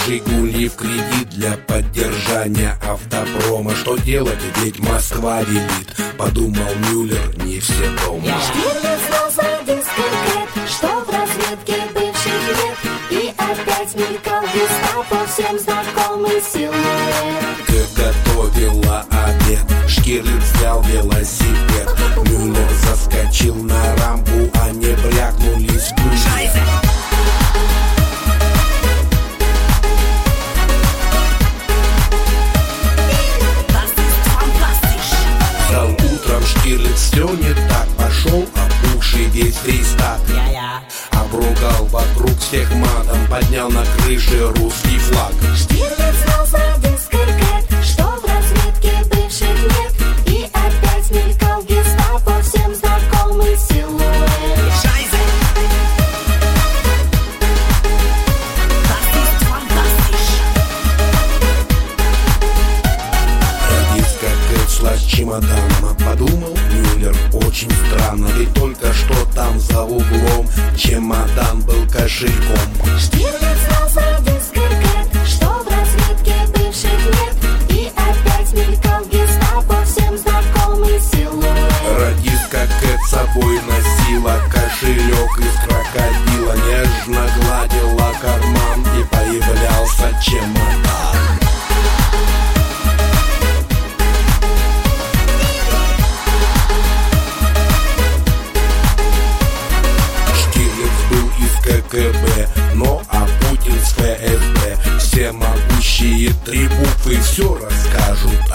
Жигули в кредит для поддержания автопрома. Что делать, ведь Москва велит, подумал Мюллер, не все дома. Штирлиц знал за дискотек, что в разведке бывших лет, и опять мелькал гестапо, всем знакомый силуэт. Как готовила обед, Штирлиц взял велосипед. Мюллер заскочил на рампу, они брякнулись в гусь. Штирлиц все не так, пошел опухший весь Фристат. Обругал вокруг всех матом, поднял на крыше русский флаг. Штирлиц знал за дискотек, что в разведке бывших нет, и опять мелькал гестапо, всем знакомый силуэт. Дискотека шла с чемоданом, подумал Мюллер, очень странно, ведь только что там за углом чемодан был кошельком. Штирлиц знал за дискотек, что в разведке бывших нет, и опять мелькал гестапо, всем знакомый силуэт. Радистка Кэт с собой носила кошелек из крокодила, нежно гладила карман и появлялся чемодан. КГБ, но а Путин с ФСБ. Все могущие три буквы все расскажут